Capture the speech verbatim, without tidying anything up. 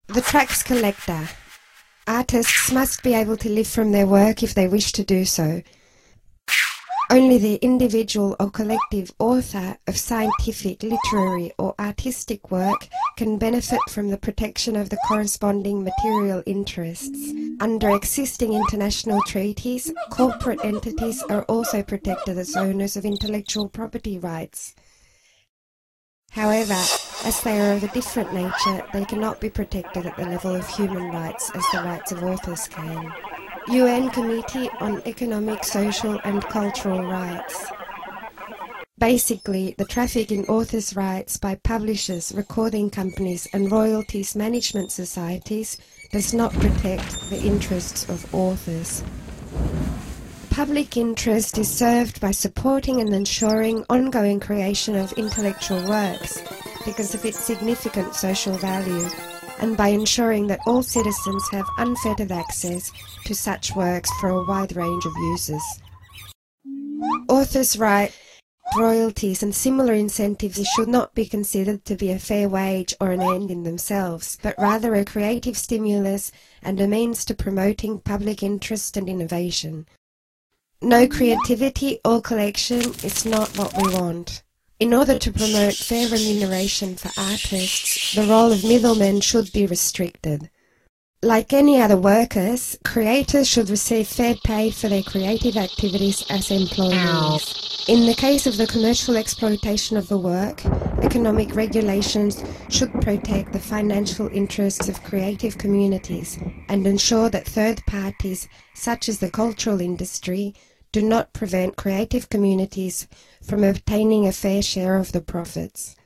The tax collector. Artists must be able to live from their work if they wish to do so. Only the individual or collective author of scientific, literary or artistic work can benefit from the protection of the corresponding material interests. Under existing international treaties, corporate entities are also protected as owners of intellectual property rights. However, as they are of a different nature, they cannot be protected at the level of human rights as the rights of authors can. U N Committee on Economic, Social and Cultural Rights. Basically, the traffic in authors' rights by publishers, recording companies and royalties management societies does not protect the interests of authors. Public interest is served by supporting and ensuring ongoing creation of intellectual works because of its significant social value, and by ensuring that all citizens have unfettered access to such works for a wide range of uses. Authors' rights, royalties and similar incentives should not be considered to be a fair wage or an end in themselves, but rather a creative stimulus and a means to promoting public interest and innovation. No creativity or collection is not what we want. In order to promote fair remuneration for artists, the role of middlemen should be restricted. Like any other workers, creators should receive fair pay for their creative activities as employees. In the case of the commercial exploitation of the work, economic regulations should protect the financial interests of creative communities and ensure that third parties, such as the cultural industry, do not prevent creative communities from obtaining a fair share of the profits.